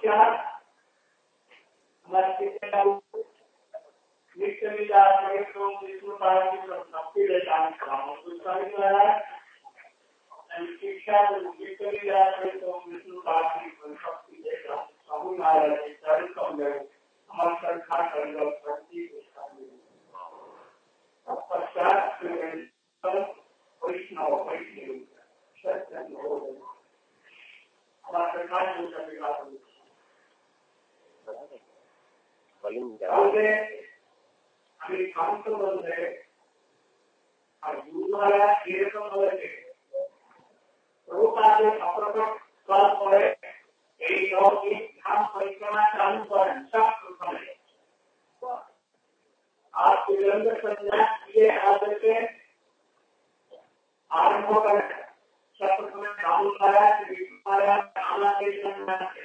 नमस्कार हमारे नित्य विचार कार्यक्रम विष्णु पार्वती शक्ति लेकर शिक्षा नित्य विचार कार्यक्रम विष्णु पार्वती शक्ति लेकर सबू महाराज कार्यक्रम में हमारे सरकार कर शक्ति पश्चात वैष्णव वैष्णव सत्य हमारा सरकार আমি কান্ত বলতে আর গুরুমারা এরকম বলেছে প্রভুপাদের অপ্রকট কল করে এই লৌকিক ধাম পরিক্রমা চালু করেন সব প্রথমে আর বিলম্ব সন্ন্যাস দিয়ে আমাদেরকে আরম্ভ করেন সব প্রথমে কাবুল করা আমাদের সন্ন্যাসে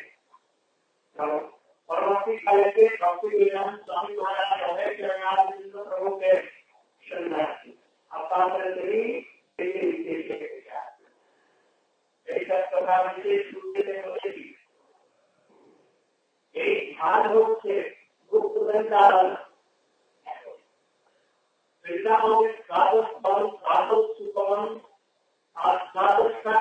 परवर्ती काल के भक्ति विज्ञान स्वामी महाराज रहे चरणारविंद प्रभु के शरणार्थी अपात्रत्री ऐसा प्रकार से सूचते होते एक ध्यान रूप से गुप्त संचालन वृंदावन के द्वादश बल द्वादश सुपवन और द्वादश का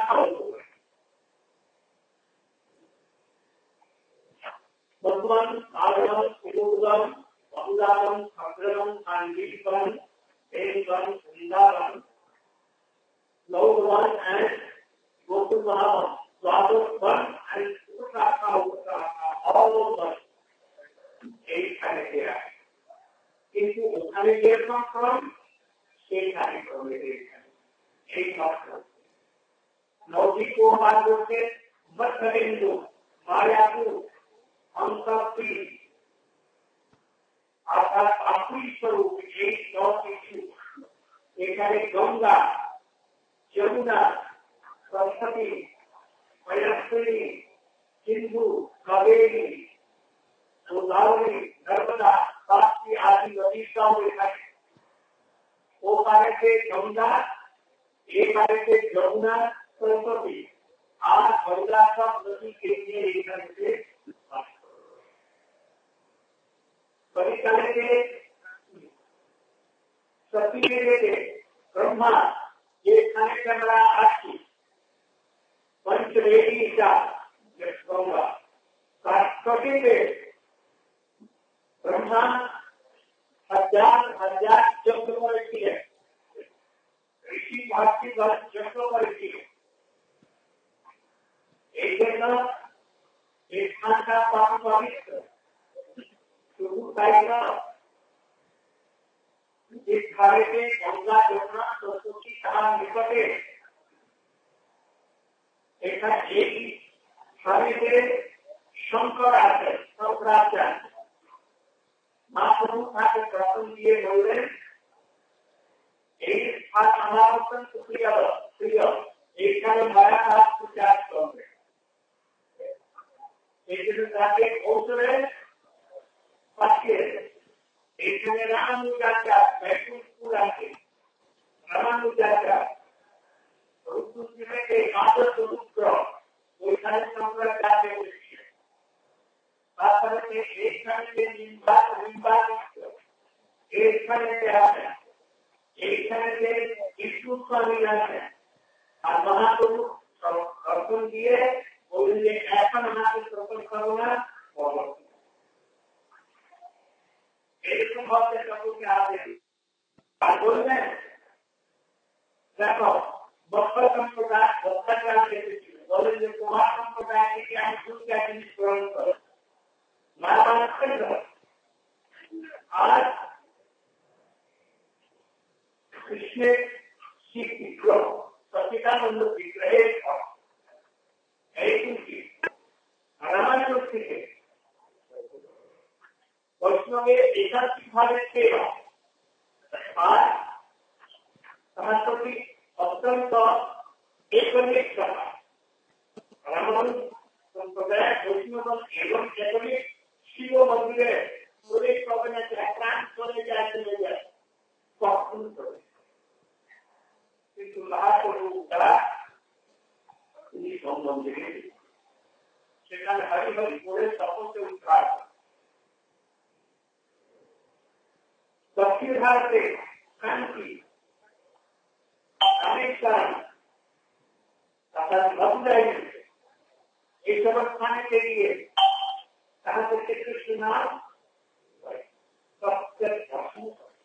भगवान आगमन उद्गम बहुदागम अग्रगम सांगीकम एवं वृंदावन लौगवन एंड गोकुल महावन द्वादश वन एंड उत्तराखा ऑल ओवर एक खाने के है किंतु उठाने के क्रम एक खाने क्रम में एक मात्र लौकिक को मार्गों से मत करेंगे माया को हम सब की आपकी स्वरूप एक गंगा यमुना सरस्वती महेश्वरी सिंधु कावेरी गोदावरी नर्मदा ताप्ती आदि नदियों में है वो कार्य से गंगा एक कार्य से यमुना सरस्वती आज गंगा सब नदी के लिए एक से परिकाल के सती के लिए ब्रह्मा ये खाने कमरा आशी पंचवेदी का गंगा काटकटी में ब्रह्मा हजार हजार चक्रवर्ती है ऋषि भारती चक्रवर्ती है एक जगह एक खान का पाप पवित्र इस धारे से गंगा यमुना सरस्वती कहा निकटे एक धारे से शंकर आते सब राजा महाप्रभु के दर्शन दिए बोले एक स्थान हमारा प्रिय प्रिय एक माया का प्रचार करेंगे एक जाके औसरे এখানে রামানুজাচা ব্যাকুলপুর আছে রামানুজাচা রূপসুন্দরকে আদর সমুদ্র ওইখানে আমরা যাতে বলেছি তারপরে এইখানে নিম্বাদ এইখানে আছে এইখানে বিষ্ণু স্বামী আছে আর মহাপ্রভু দর্শন দিয়ে বললেন যে এখন আমাকে দর্শন করো না এরকম ভাবে সকলকে আদেশ আর বলবেন দেখো বক্তা সম্প্রদায় বক্তাচার এসেছিল বলেন যে কুমার সম্প্রদায় থেকে আমি দুটা জিনিস গ্রহণ করো আর কৃষ্ণের শিখ বিগ্রহ সচিদানন্দ বিগ্রহের এই দুটি রামায়ণ থেকে वैष्णवे एकांतिक भाव सेवा और सरस्वती अत्यंत एकनिक सभा रामायण संप्रदाय वैष्णव एवं कैथोलिक शिव मंदिरे पूरे प्रवचन प्राण चले जाए कखन करे किंतु महाप्रभु द्वारा इस संबंधे সেখানে হরি হরি করে সকলকে উদ্ধার করে। দক্ষিণ ভারতে কান্তি রামেশ্বরম तथा मधुराई ये सब खाने के लिए कहा से कृष्ण नाम सबसे भस्म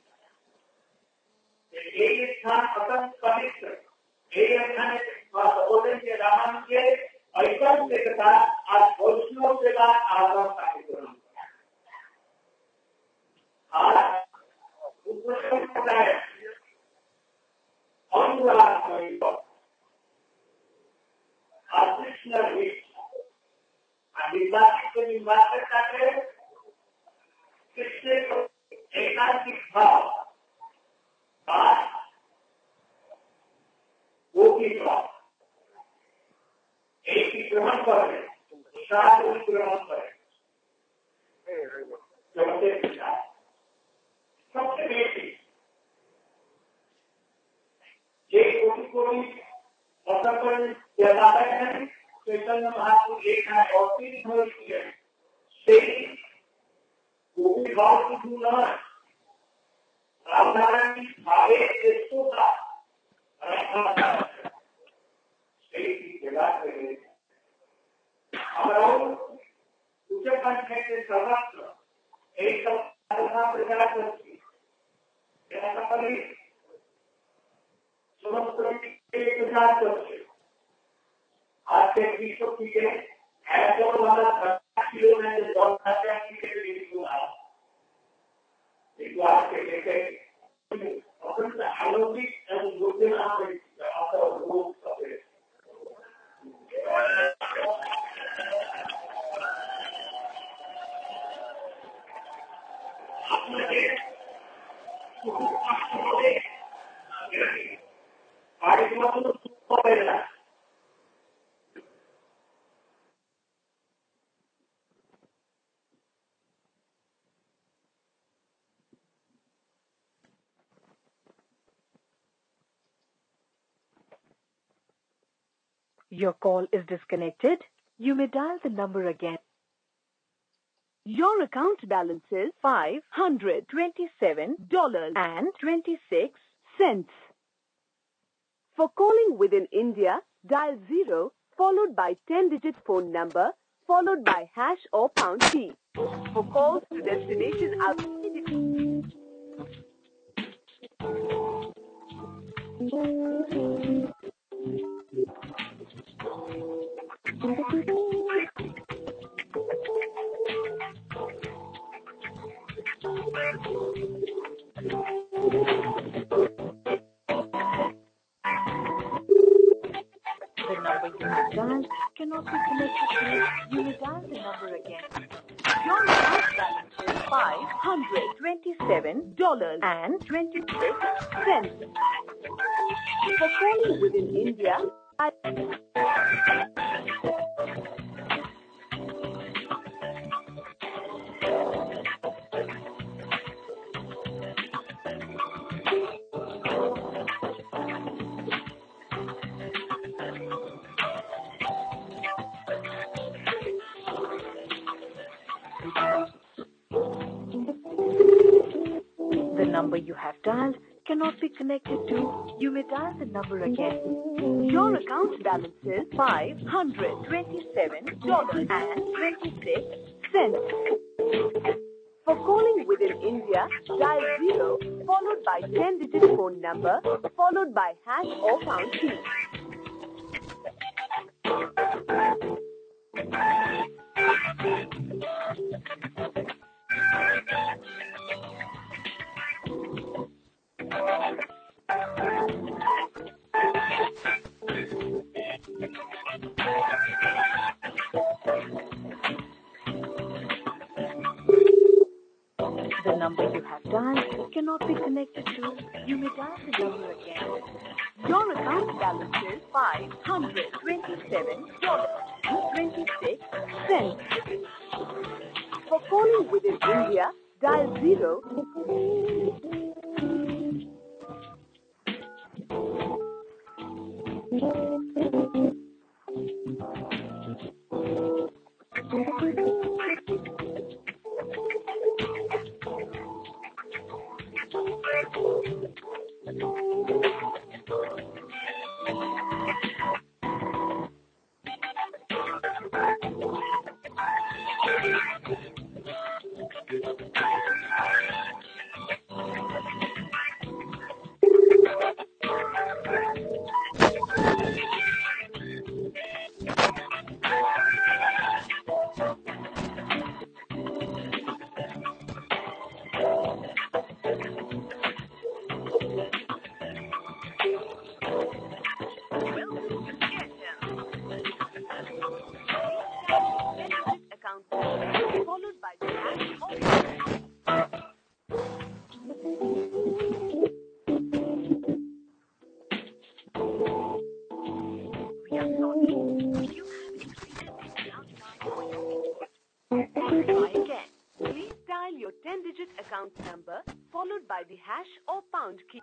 ये स्थान अत्यंत पवित्र ये स्थान बोले के राम के ऐसा के साथ आज वैष्णव के बाद आगम कार्यक्रम आज उपनिषद है अनुराग Krishna is and the last when you master that Krishna एकांतिक भाव और वो की भाव एक ही ग्रहण पर है सात ग्रहण पर है सबसे बेटी ये कोटि असफल ज्यादा है चैतन्य महाप्रभु एक है और तीन भविष्य है से वो भी भाव की धूल है रामनारायण की भावे देशों का रखा से की जगह पे हमारा उच्च कंठ के सर्वत्र एक साधना प्रचार करती ऐसा कभी समस्त के प्रचार करते आज के विश्व की के ऐसा वाला 10 किलो में जो 10,000 के लिए हुआ एक बार के लेके अपन का अलौकिक एवं योग्य नाम है आपका रोग सबे Your call is disconnected. You may dial the number again. Your account balance is $527.26. For calling within India, dial 0 followed by 10-digit phone number followed by hash or pound key. For calls to destination outside the number you have dialed cannot be connected to. You may dial the number again. Your account balance is $527.26. For calling within India, the number you have dialed cannot be connected to. You may dial the number again. Your account balance is $527.26. For calling within India, dial 0 followed by 10-digit phone number followed by hash or pound key. The number you have dialed cannot be connected to. You may dial the number again. Your account balance is $527.26. For calling within India, dial 0. Account number followed by the hash or pound. We are sorry. You have exceeded the allowed time for your input. Please try again. Please dial your 10-digit account number followed by the hash or pound key.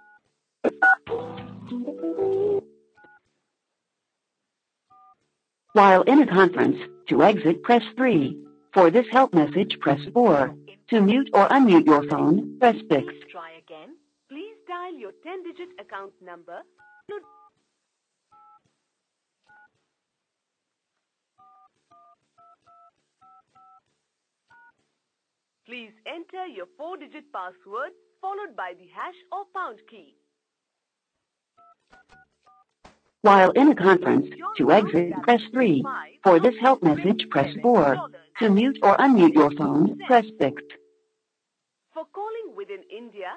While in a conference, to exit, press 3. For this help message, press 4. To mute or unmute your phone, press 6. Please try again. Please dial your 10-digit account number. Please enter your 4-digit password followed by the hash or pound key. While in a conference, to exit, press 3. For this help message, press 4. To mute or unmute your phone, press 6. For calling within India,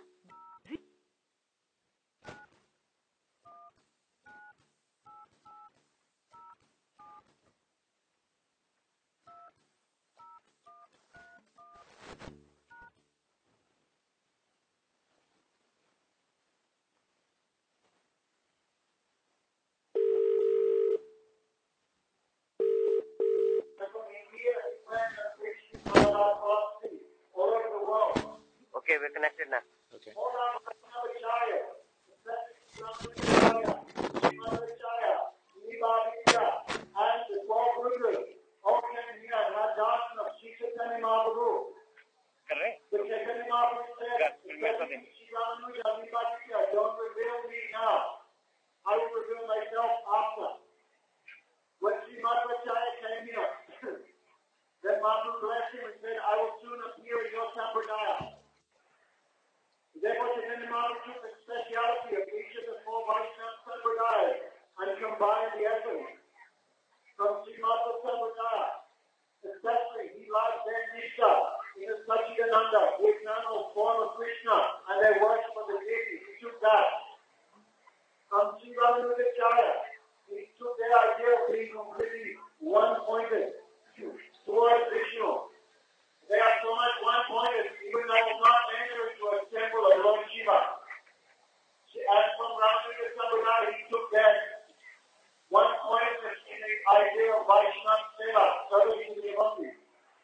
Okay, we're connected now. Okay. Correct. Don't reveal me now. I will reveal myself after. When Sri Madhvacharya came here, then Mahaprabhu blessed him and said, I will soon appear in your Sampradaya. Therefore, Chaitanya Mahaprabhu took the speciality of each of the four Vaishnava Sampradayas and combined the essence. From Sri Madhva Sampradaya, especially he liked their Nishtha in the Satchidananda, the eternal form of Krishna, and their worship of the deity. He took that. From Sri Ramanujacharya, he took their idea of being completely one-pointed towards Vishnu. They are so much one-pointed, even though they will not enter into a temple of Lord Shiva. As from Ramanuja Sampradaya, he took that one-pointedness in the idea of Vaishnava Seva, service to the devotees.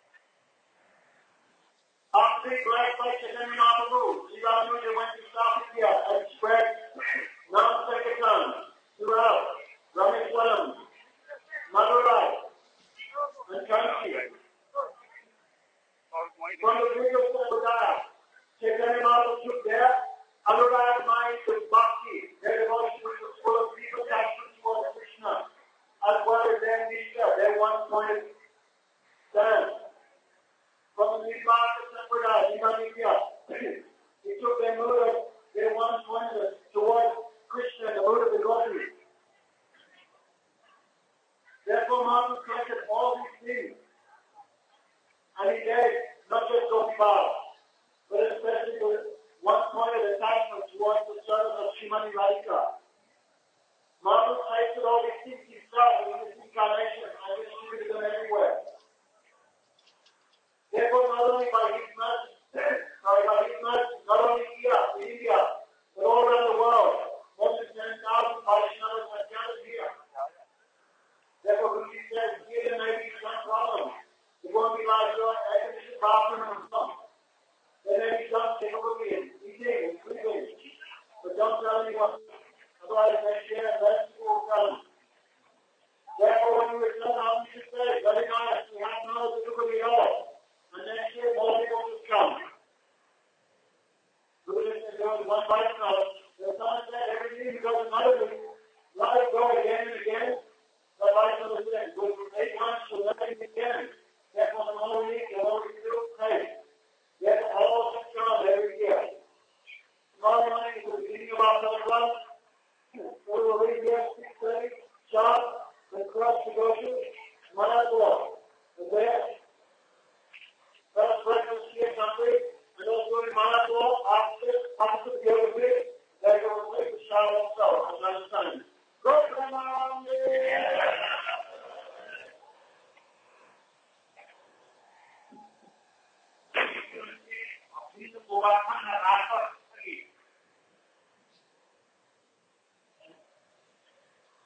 After being blessed by Chaitanya Mahaprabhu, Sri Ramanuja went to South India and spread Nam Sankirtan throughout Rameswaram, Madurai, and Kanchi. From the video Sampradaya, Chaitanya Mahaprabhu took their Anurag mind with bhakti, their devotion which was full of deep attachment towards Krishna, as well as their nishtha, their one-pointed stand. From the Nirvana Sampradaya, Niman India, he took their mood of their one-pointedness towards Krishna, the mood of the devotees. Therefore, Mahaprabhu collected all these things, and he gave not just Gopal, but especially the one-pointed attachment towards the service of Srimati Radhika. Mahaprabhu collected all these things himself in this incarnation and distributed them everywhere.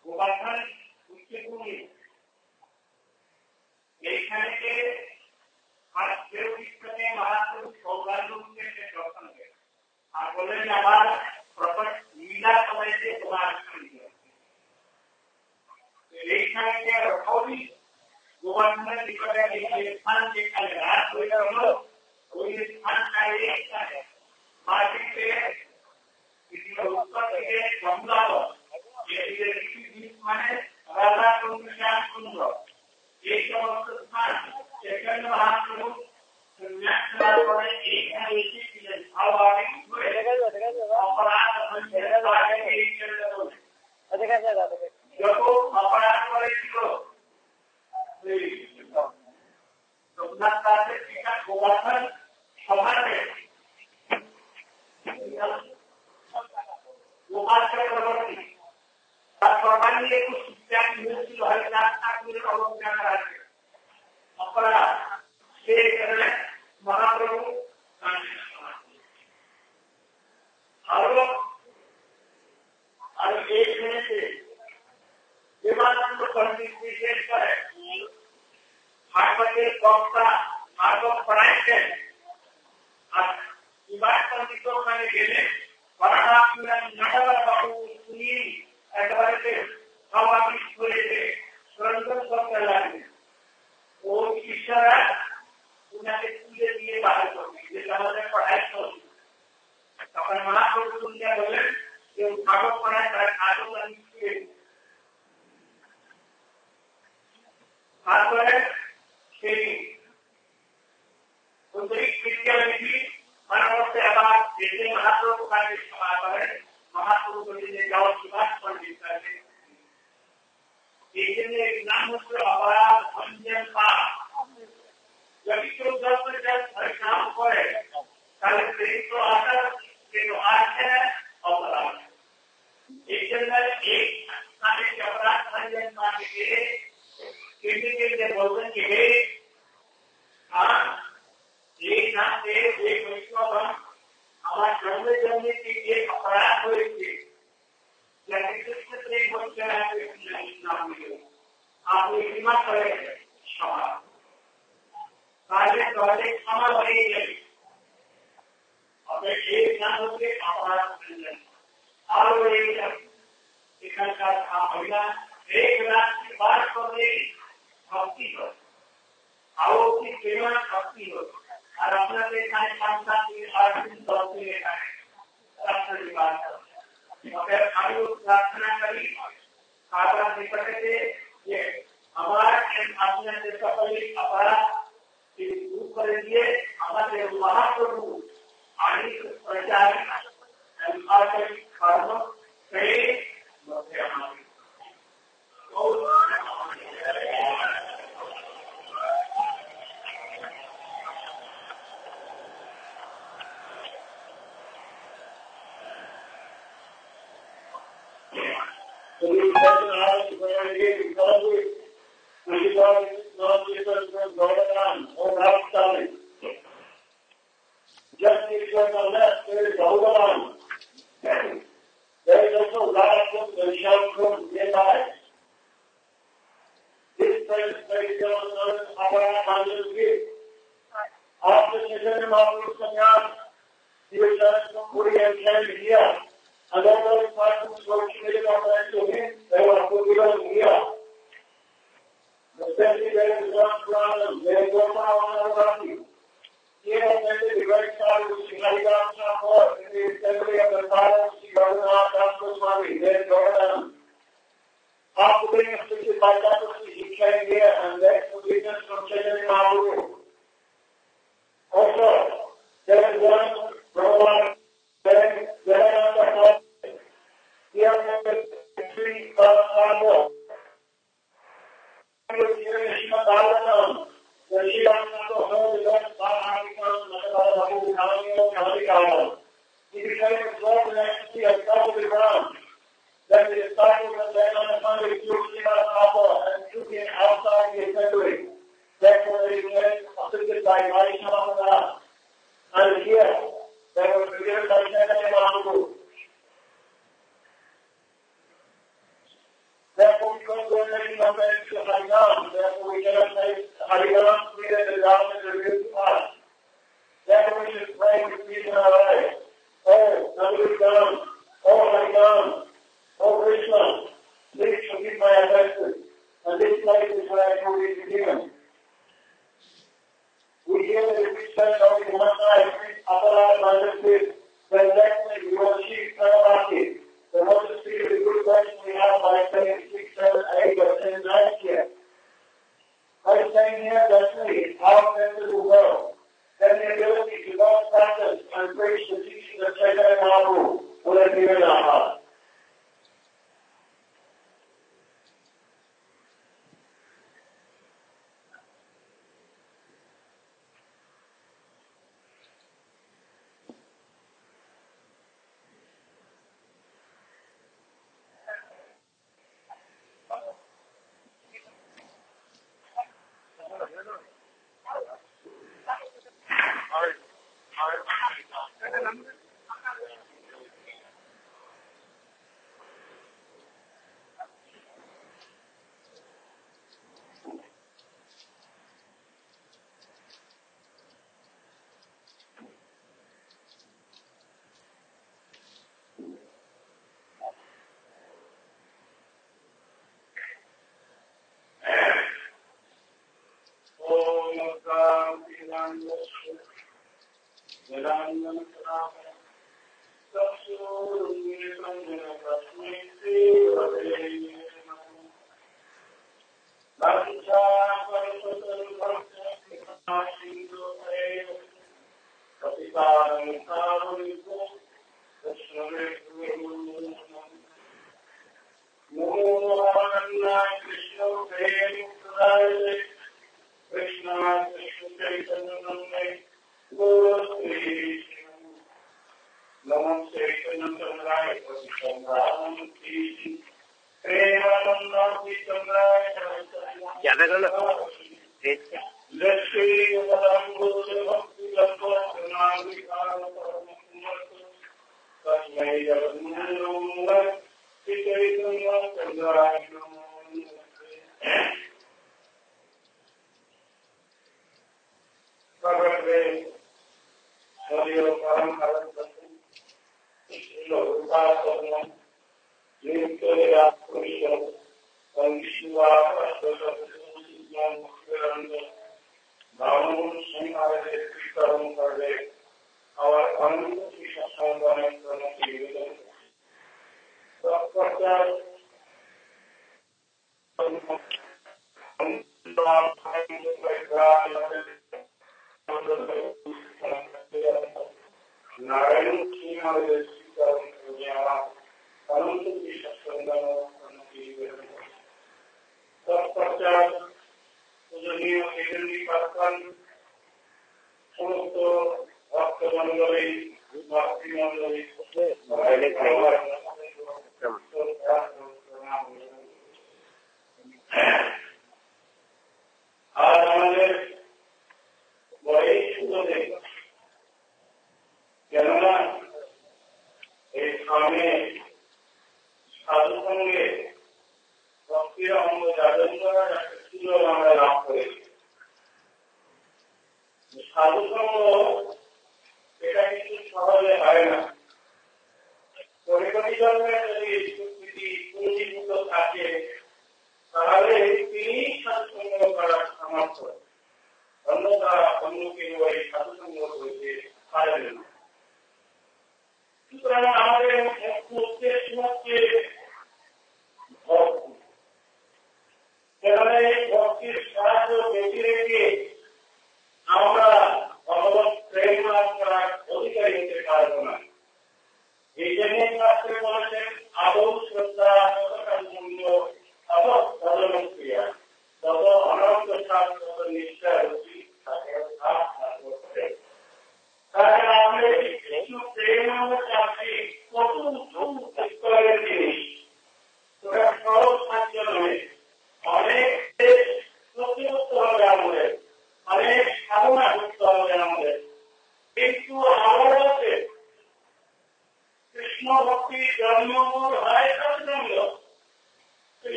Gobardhan উচ্চভূমি এইখানে আর কেউ বিশ্বনে মহাপুরুষ সৌভাগ্যকে দর্শন করে আর বলেন আমার প্রকট লীলা সময়তে তোমার এইখানে রক্ষী গোবর্ধনের নিকটে এই স্থান যেখানে রাত হইল ওই স্থানটায় এইখানে মাটিতে उत्तर থেকে গঙ্গাব এদিকে কিছু মানে রাধা কৃষ্ণ সুন্দর এই সমস্ত স্থান সেখানে মহাপ্রভু সন্ন্যাস করে এইখানে এসেছিলেন স্বাভাবিক অপরাধ হয়েছে এই যত অপরাধ করেছিল রঘুনাথ দাসের পিতা গোবর্ধন সভাতে गोपाल चक्रवर्ती सर्वांनी कुछ शिक्षा मिलती है नागपुर अवलोकन करके अपना से करने महाप्रभु और एक दिन से देवानंद पंडित विशेष करे भागवत के वक्ता भागवत पढ़ाए थे और विवाह पंडितों का गेले परमात्मा नटवर बाबू सुनील एडवर्टे स्वाभाविक हुए थे सुरंदर सब चलाने वो ईश्वर उन्हें पूरे दिए बाहर कर दी जैसे हमारे पढ़ाई तो अपन महापुरुष सुनने बोले ये भागवत पढ़ाई कर आदो करने के आदोरे शेरी उनकी विद्या में भी मानव से आबाद जैसे महापुरुष का समाज है महापुरुष को जिन्हें जाओ सुभाष पंडित करते जिन्हें नाम से आबाद अंजन पा जब तो जब परिणाम करे कल से तो आकर के जो आज है अपराध एक जनरल एक सारे के अपराध अंजन पा के लिए बोलते के हाँ एक नाम से एक विश्वभर हमारे जन्मे की एक अपराध हुए थे जैसे कृष्ण प्रेम बच्चा है नाम मिले आप एक हिम्मत करें क्षमा कार्य द्वारे क्षमा बढ़ेगी और एक नाम होते अपराध और एक महिला एक रात की बात कर भक्ति हो आओ की प्रेमा भक्ति हो और अपना देखा है संसार की आर्थिक तौर से देखा है राष्ट्र की बात अगर हम लोग प्रार्थना करी खासा निकट से ये हमारा अपने देश का पहले अपराध दूर कर दिए हमारे महाप्रभु आनिक प्रचार आर्थिक कर्म कई मध्य हमारे because we're making up extra Harinam, therefore we cannot make Harinam clear the government revealed to us. Therefore we should pray with peace in our lives. Oh, Naduridam, oh Harinam, oh Krishna, please forgive my offenses. And this life is where I will be forgiven. We hear that if we spend only one night, Aparad Mandasit, then next night we will achieve Pranamati. Then what to speak of the good question we have by saying 6, 7, 8, or 10 nights here. By saying here, definitely, our offenses will go. Then the ability to go practice and preach the teaching of Chaitanya Mahaprabhu will appear in our hearts.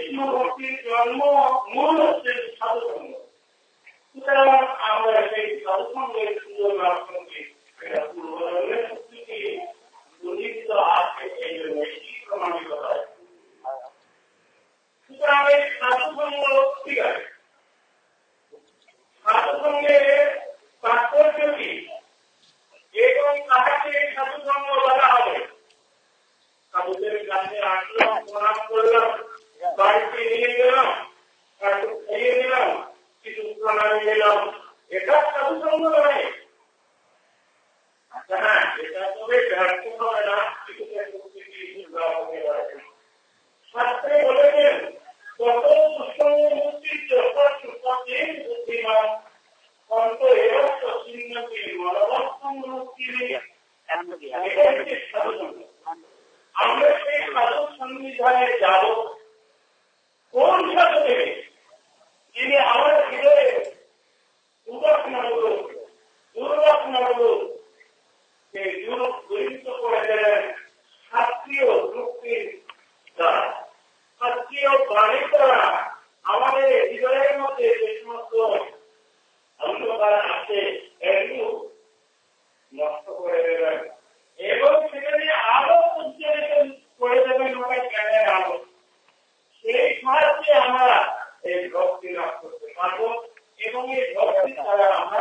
Krishna ভক্তির জন্ম মূল হচ্ছে সাধুসঙ্গ। সুতরাং আমরা সেই সাধুসঙ্গের সুযোগ লাভ করছি, এটা পূর্বজন্মের শক্তিকে দুর্নীত আছে, এই জন্য এটি প্রমাণিত হয়। সুতরাং এই সাধুসঙ্গ ঠিক আছে, সাধুসঙ্গের তাৎপর্য কি এবং তাহাকে সাধুসঙ্গ বলা হবে? সাধুদের কাছে আসলাম, প্রণাম করলাম, বাড়িতে নিয়ে গেলাম, খাইয়ে দিলাম, কিছু প্রণামী নিলাম, এটা সাধুসঙ্গ নয়। হ্যাঁ, এটা তবে ব্যর্থ হবে না, শাস্ত্রে বলেছেন কত দুঃসঙ্গ মুক্তির যখন সুপথের বুদ্ধিমান অন্ত এরক্ত চিহ্নকে মনোবর্তন মুক্তি নেই। এটা হচ্ছে সাধুসঙ্গ। আমরা সেই সাধু সংবিধানে যাব কোন সাধু দেবে, যিনি আমার হৃদয়ে দূরীভূত করে দেবেন শাস্ত্রীয় যুক্তির দ্বারা। শাস্ত্রীয় বাণী দ্বারা আমাদের হৃদয়ের মধ্যে যে সমস্ত অন্ধকার আছে এগুলো নষ্ট করে দেবেন এবং সেখানে আরো উজ্জ্বলিত করে দেবেন ওরা জ্ঞানের আলো। সেই সাহায্যে আমরা এই ভক্তি লাভ করতে পারবো এবং এই ভক্তি দ্বারা আমরা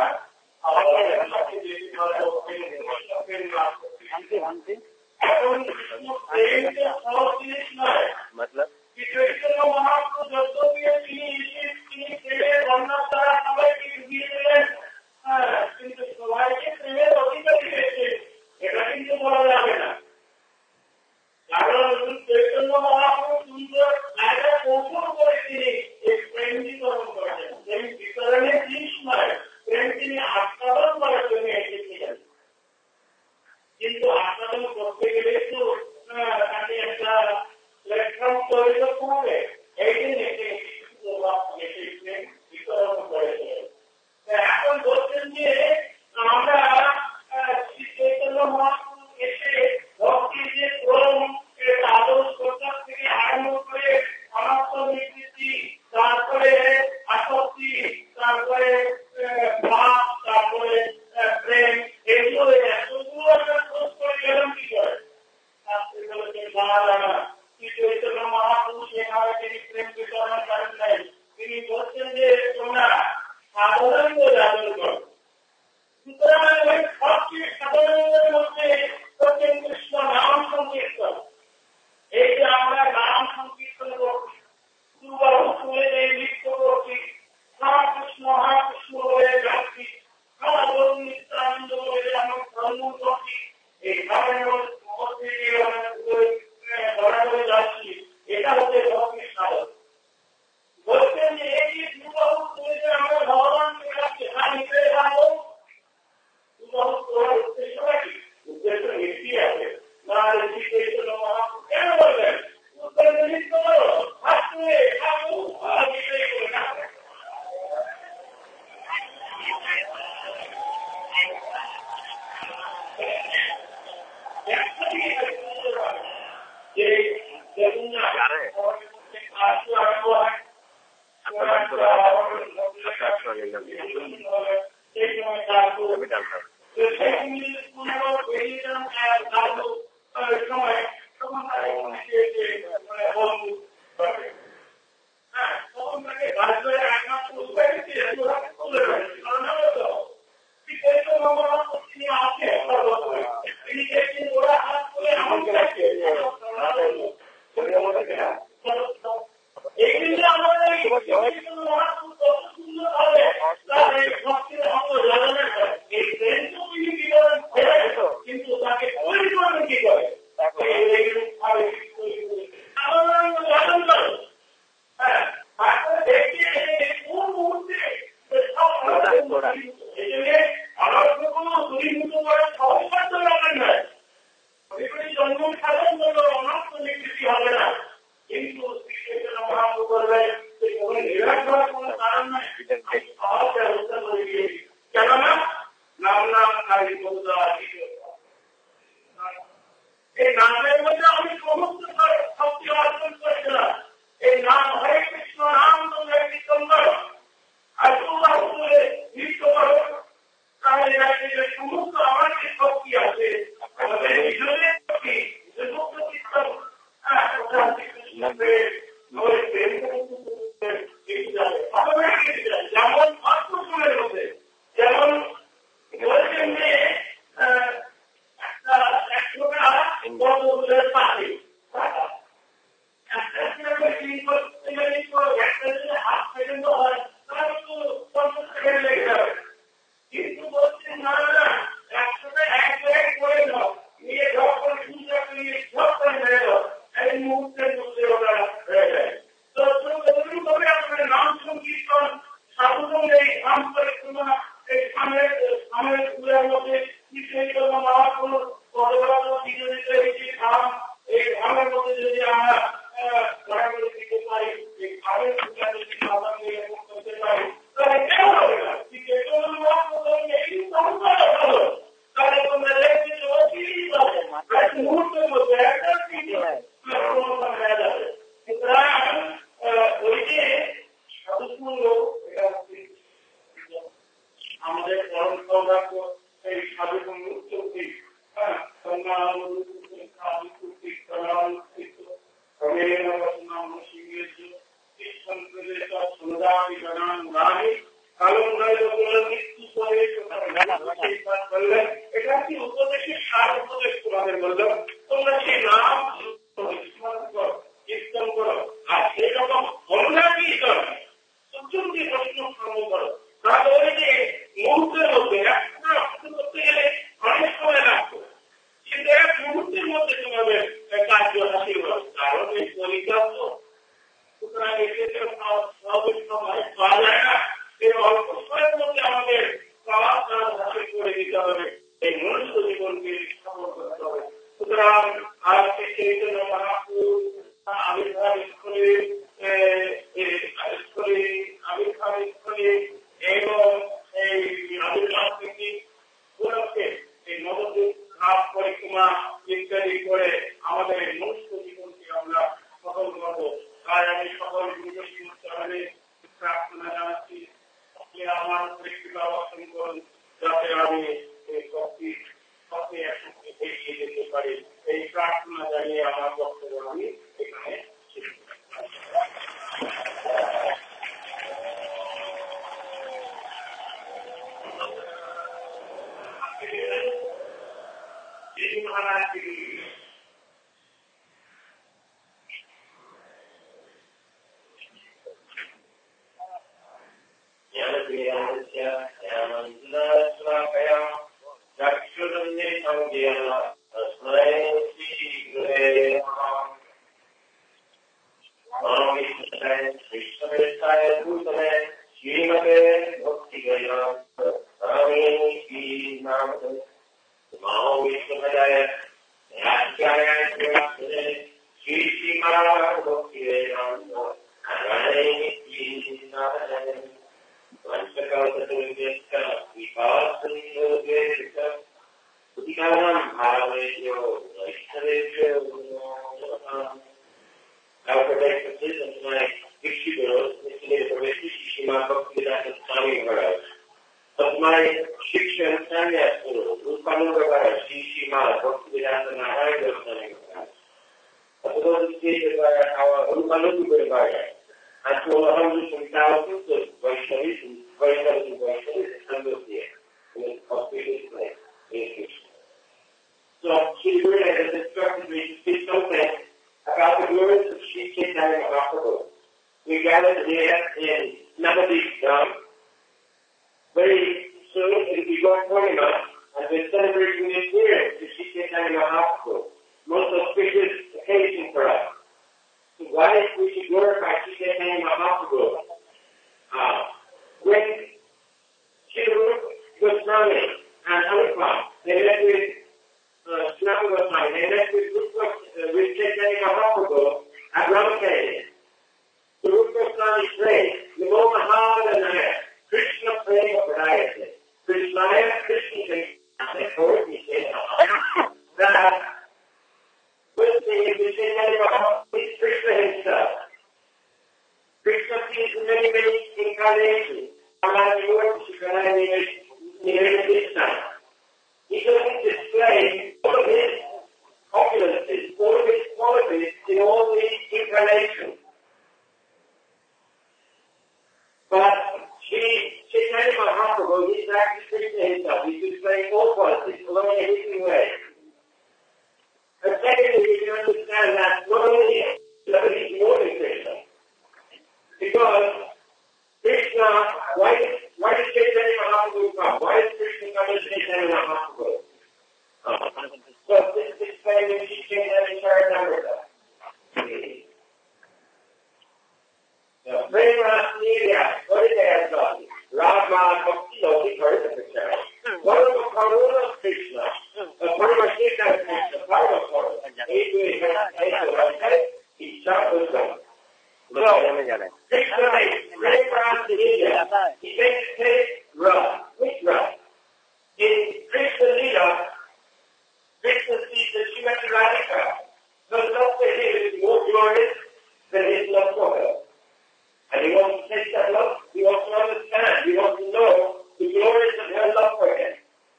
মহাপ্রভু যদ্যপি তিনি প্রেমের বর্ণনা দ্বারা সবাইকে দিয়ে দিলেন, কিন্তু সবাইকে প্রেমের অধিকারী হয়েছে এটা কিন্তু বলা যাবে না। কারণ চৈতন্য মহাপ্রভু সুন্দর জায়গা কৌশল করে তিনি এই প্রেম বিতরণ করেছেন। প্রেম বিতরণের জিনিস নয়, প্রেম তিনি আস্বাদন করার জন্য এসেছিলেন। কিন্তু আস্বাদন করতে গেলে তো তাকে একটা প্ল্যাটফর্ম তৈরি করতে হবে, এই জন্য প্রেম বিতরণ করেছিলেন। এখন বলছেন যে আমরা চৈতন্য মহাপ্রভু এসে ভক্তির যে ক্রম আদর্শ থেকে আরম্ভ করে অনাত্ম নিবৃত্তি, তারপরে আসক্তি, তারপরে ভাব, তারপরে প্রেম, এগুলো এতগুলো আমরা খোঁজ করে গেলাম কি করে? চৈতন্য মহাপ্রভু সেখানে আমাদের প্রেমটা কিন্তু বেশি যাবে অটোমেটিক যেমন অল্প সময়ের মধ্যে যেমন বলছেন যে একটা 100 বছরের পাখি হাফ সেকেন্ড হয় তার তো 50 সেকেন্ড লেগে যাবে কিন্তু বলছেন না না 100টা এক জায়গায় করে দাও নিয়ে যখন সুযোগ নিয়ে সব করে মেরে দাও এই মুহূর্তের মধ্যে ওরা হয়ে যায় তো তবে আপনার নাম সংকীর্তন সাধুসঙ্গ এই নাম পরিক্রমা এই সামের স্কুলের মধ্যে নিশ্চয়ই মহাপুরুষ পদবরাজ বিজয়িত এই ধামের মধ্যে যদি আমরা ঘোরাঘুরি দিতে পারি এই ধামের পূজা যদি সাধন নিয়ে করতে পারি তাহলে কেন হবে না ঠিক ভালো তাহলে তোমরা দেখতে মুহূর্তের মধ্যে একটা হয়ে যাবে সুতরাং ওই যে সাধুসঙ্গ আমাদের পরম্পরা এই সাধুসঙ্গ চলতি এটা কি উপদেশের সার উপদেশ তোমাদের বললাম তোমরা সেই নাম কীর্তন করো আর সেই রকম হল্লা কীর্তন সত্যি প্রশ্ন স্মরণ করো তাহলে ওই যে মুহূর্তের মধ্যে করতে গেলে অনেক সময় লাগবে কিন্তু এক মুহূর্তের মধ্যে তোমাদের কার্য হাসিল হবে কারণ এই কলিকাল তো সুতরাং এক্ষেত্রে সময় পাওয়া যায় না এই অল্প সময়ের মধ্যে আমাদের পাওয়ার হাসিল করে দিতে হবে এই মনুষ্য জীবনকে সফল করতে হবে সুতরাং আজকে চৈতন্য মহাপুর আবির্ভাবিত করে এবং এই আবির্ভাব থেকে উপলক্ষে এই নবদ্বীপ ঘাট পরিক্রমা ইত্যাদি করে আমাদের মনুষ্য জীবনকে আমরা সফল করবো তাই আমি সকল গুরুজনকে প্রার্থনা জানাচ্ছি আপনি আমার একটি ব্যবস্থা করুন যাতে আমি এই শক্তি একসঙ্গে এগিয়ে যেতে পারি এই প্রার্থনা জানিয়ে আমার বক্তব্য আমি এখানে But Chaitanya Mahaprabhu, he's actually Krishna himself. He's displaying all qualities, along a hidden way. And secondly, we can understand that not only that he's more than Krishna, because Krishna, why did Chaitanya Mahaprabhu come? Why did Krishna come as Chaitanya Mahaprabhu? So this explains she came at a entire number of them. Prema Rasniya, what did they have done? Rama Bhakti Yogi heard the picture. Parama Karuna Krishna, Parama Shikha Krishna, Parama Karuna. He shot with them. So, Krishna makes Prema Rasniya, he makes it take Ra. Which Ra? In Krishna Lila, Krishna sees that she went to Radhika. So love for him is more glorious than his love for her. And he wants to take that love, he wants to understand, he wants to know the glories of her love for him.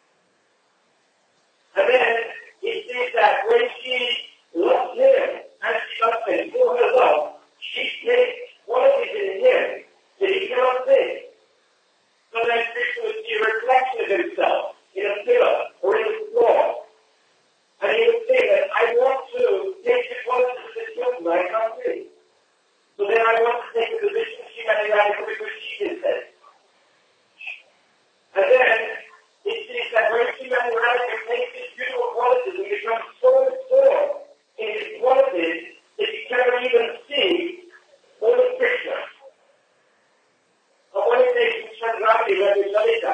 And then he sees that when she loves him, and she loves him for her love, she takes qualities in him that he cannot see. So then Krishna would see a reflection of himself in a pillar or in a floor. And he would say that I want to take the qualities of this woman I can't see. So then I want to take the position she had in life because she did that. And then it sees that when she went around and takes these beautiful qualities and becomes so absorbed in these qualities that she cannot even see all the Krishna. But one day Chandradi went to Lalita.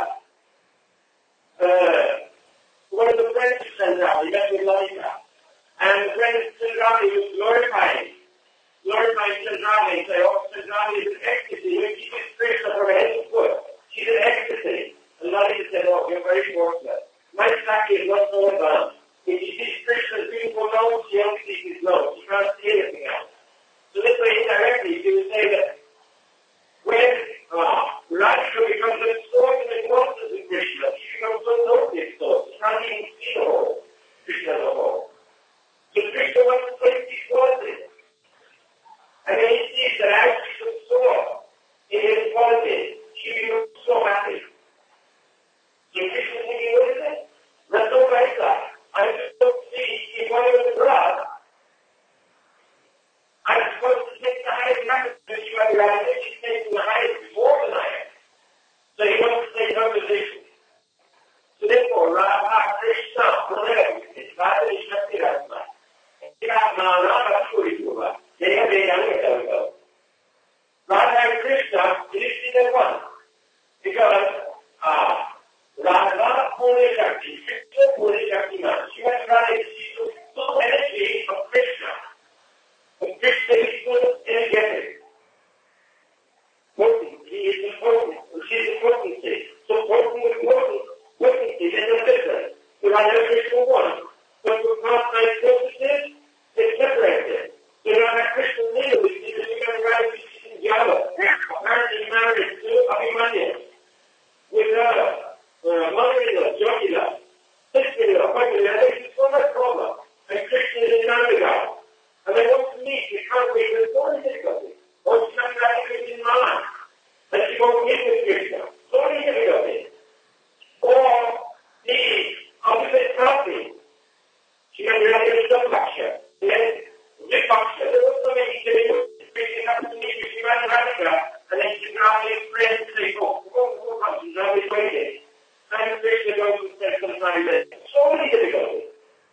One of the friends of Chandradi went to Lalita. And the friend of Chandradi was glorifying Chandradi and say, oh, Chandradi is an ecstasy. When she gets Krishna from head to foot, she's an ecstasy. And Lalita said, oh, you're very fortunate. My Saki is not so advanced. If she sees Krishna's beautiful nose, she only sees his nose. She can't see anything else. So this way, indirectly, she would say that when Radhika becomes absorbed in the qualities of Krishna, she becomes so totally absorbed. She can't even see the whole Krishna as a whole. So Krishna wants to take these qualities. And then he sees that as she's absorbed in his qualities, she becomes so happy. So Krishna is thinking, what is it? That's so nice. I'm supposed to see in one of the drugs. I'm supposed to take the highest method because she might be right. She's taking the highest more than I am. So he wants to take her position. So therefore, Radha Krishna, forever, it's not that he's not here. Radha and Krishna, did you see that one? Because Radha only Shakti, Krishna only Shakti man. She went around and she took full energy of Krishna. But Krishna is full energetic. Potent, he is important. She is potency. So potent with potency is a difference. So Radha and Krishna one. But with past-time potencies, it's separated. So Radha Krishna Lila, we see that we're going to write in Java. Apparently married to Abhimanyu. With mother-in-law, Jogila, sister-in-law, father-in-law, there's so much problem. And Krishna is in Nandagaon. And they want to meet, they can't wait, there's so many difficulties. Or somebody is in mind. And she won't meet with Krishna. So many difficulties. Or the opposite party. She can really get some Paksha. Then, the Paksha, there was so many difficulties. Krishna comes to meet with Shivana Radhika, and then she can only explain to say, oh, she's always waiting. And Krishna goes and spends some time there. So many difficulties.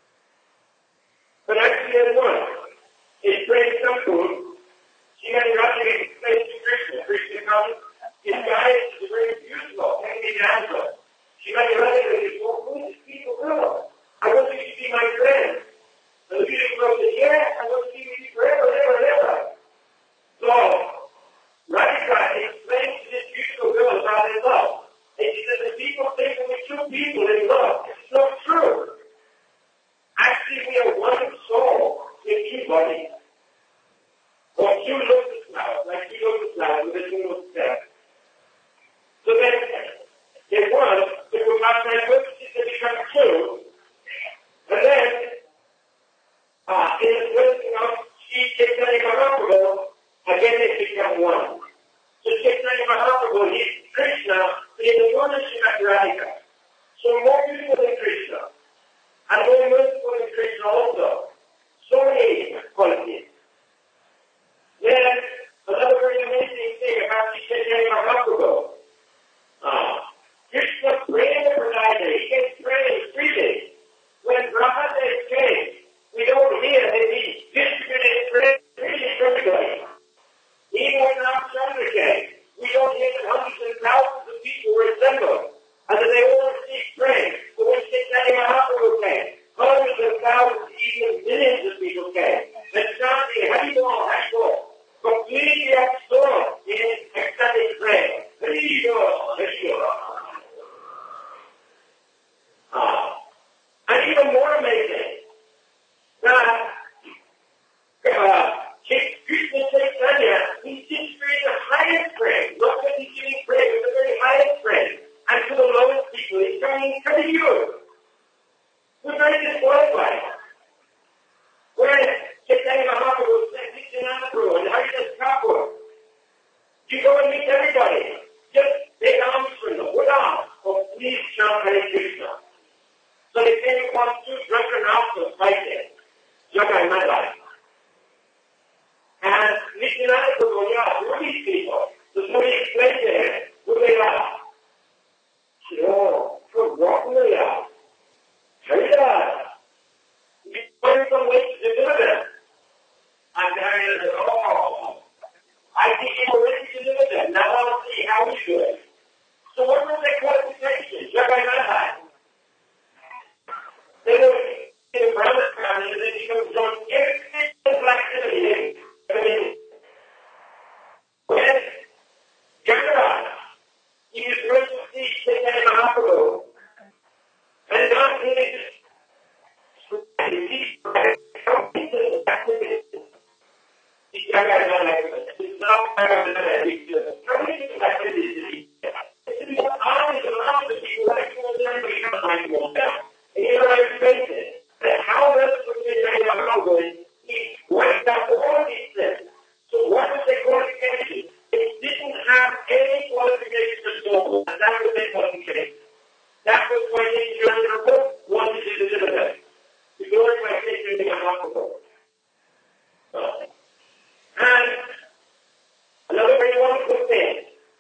But actually, there's one. It's very simple. Shivana Radhika explains to Krishna. Krishna comes, his guidance is very beautiful. Take me down to it. Shivana Radhika says, well, who is this beautiful girl? I want you to be my friend. And the beautiful girl says, yes, I want to be with you forever, ever, ever. So, Radhika explains to this beautiful girl about their love. And she says, the people think that we're two people in love. It's not true. Actually, we are one soul in two bodies. Or two lotus flowers, like two lotus flowers with a single stem. So then, if one, if we have my purposes, they become two. And then, in the person of Chaitanya Mahaprabhu, again they become one. So Chaitanya Chaitanya Mahaprabhu, he's Krishna in the worship of Radhika. So more beautiful than Krishna. And more merciful than Krishna also. So many qualities. Then, another very amazing thing about Chaitanya Mahaprabhu. Krishna prayed for 9 days. He gets praying 3 days. When Brahmadev came, we don't hear that he distributed prayer to everybody. Even when Ramchandra came, we don't hear that hundreds and thousands of people were assembled and that they all received prayer. But when Chaitanya Mahaprabhu came, hundreds and thousands, even millions of people came. And chanting Haribol, Haribol, completely absorbed in ecstatic prayer. Haribol, Haribol. And even more amazing, that Krishna Chaitanya, he distributed the highest praise. Look at he's giving praise with the very highest praise. And to the lowest people, he's turning to you. We're very disqualified. When Chaitanya Mahaprabhu said, Nityananda Prabhu and Haridas Thakur, you go and meet everybody. Just take arms from them. Put on. Oh, please chant Hare Krishna. So they came upon 2 drunken rascals fighting. Jagai Madai. And Nityananda Prabhu asked, who are these people? So somebody explained to him who they are. He said, oh, from Brahmaya. Haridas. He's going some way to deliver them. And Haridas said, oh, I think you were ready to deliver them. Now I'll see how we do it. So what was their qualifications? Jagai Madai. They were in the Brahma family, and then he comes on every single activity. When Jagannath, he was going to see Chaitanya Mahaprabhu, and not his how does he went out all these things? So what was their qualification? They didn't have any qualifications at all, and that was their qualification. That was why they wanted to deliver them. The glory by taking the Mahaprabhu. And another very wonderful thing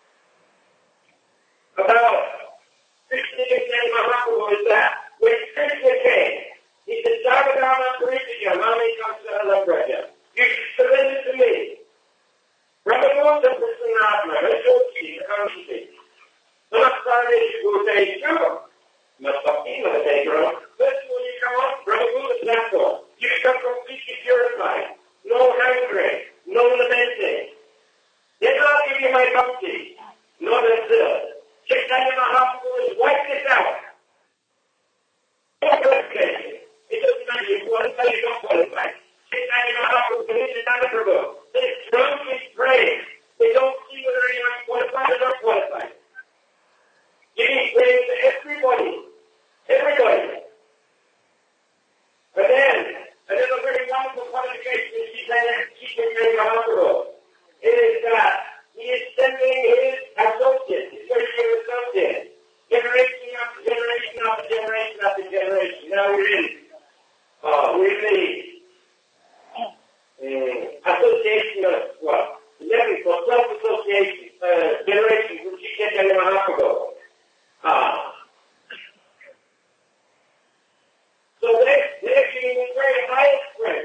about Krishna and Mahaprabhu is that when Krishna came, he said, Jagadama Parishya, Mami Kamsa Alabraja. You should surrender to me. Brahmavanda Prasanatma, Rajoki, Kamsi. Namaskar Guru Sure. Masaki Madhekara. First when you come up, Brahmavanda is not so. You become completely purified. No hankering, no lamenting. Then I'll give you my bhakti. No, that's it. Chaitanya Mahaprabhu has wiped this out. It doesn't matter you qualify, you don't qualify. Chaitanya Mahaprabhu committed another Prabhu. They strongly pray. They don't see whether anyone's qualified or not qualified. Giving praise to everybody. Everybody. But then, another very wonderful qualification is Chaitanya Mahaprabhu. It is that he is sending his associates, his very dear associates, generation after generation after generation after generation. Now we're in the association of what? 11 or 12 association generations from Chaitanya Mahaprabhu. So they're giving the very highest praise.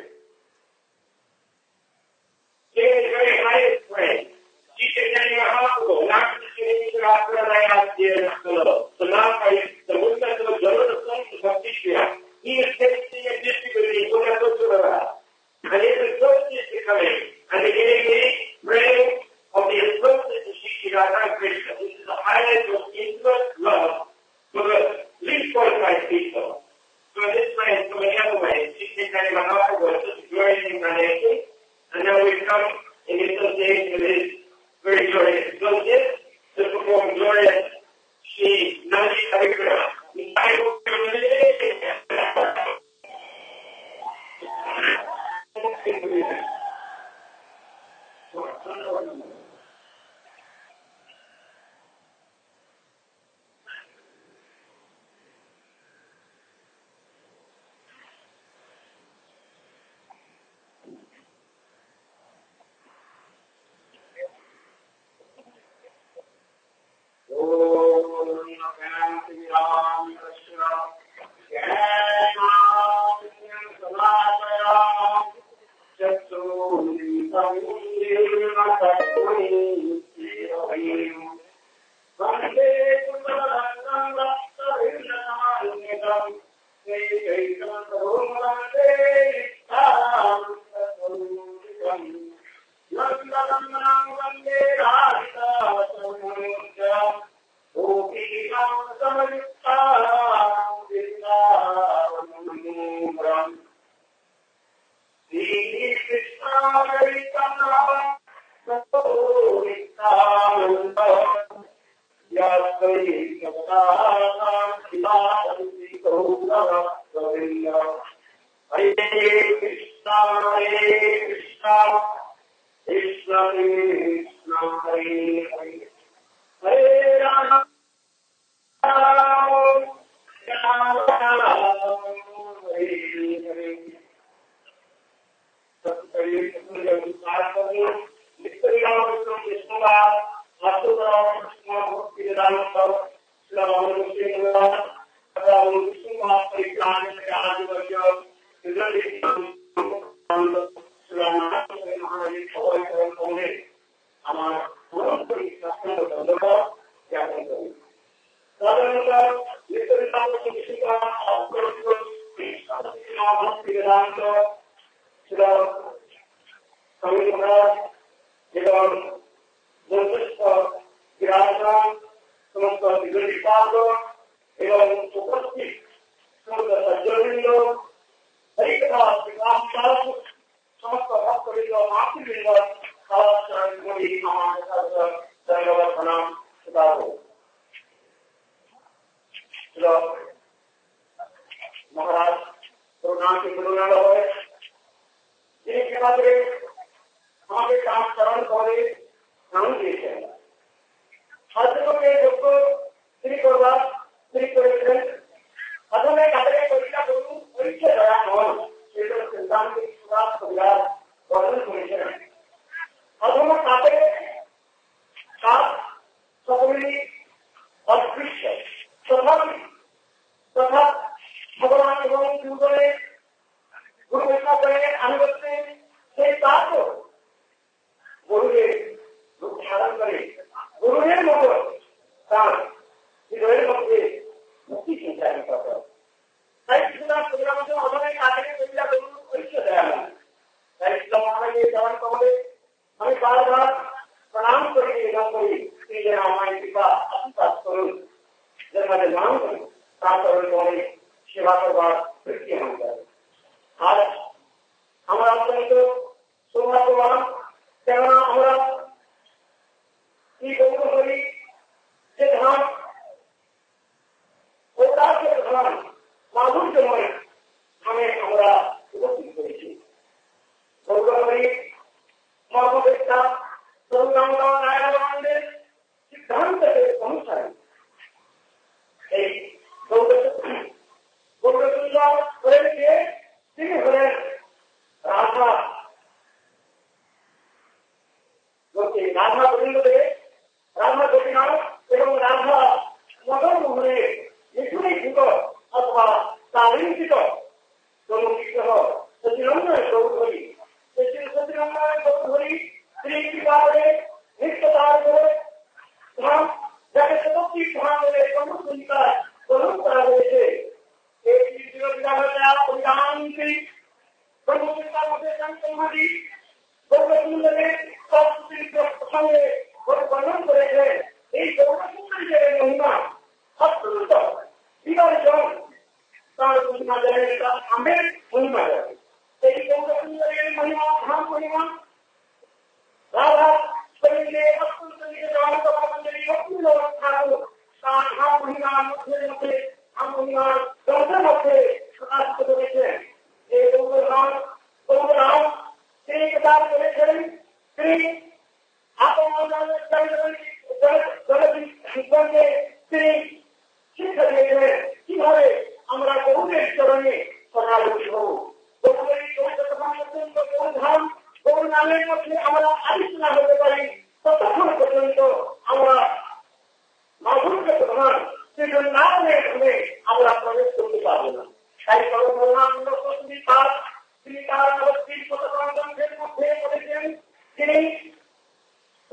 Giving the very highest praise. Chaitanya Mahaprabhu, not just giving the so now the movement of the Janana Bhakti Shriya, he is tasting and distributing Unasotura. And his associates are coming, and they're getting the praise of the associates of Shri Radha Krishna. This is the highest of intimate love for the least qualified people. So in this way, and so many other ways, Chaitanya Mahaprabhu is such a glorious incarnation, and now we come in the association with his very glorious associates to perform glorious Shri Nadi Harikrishna.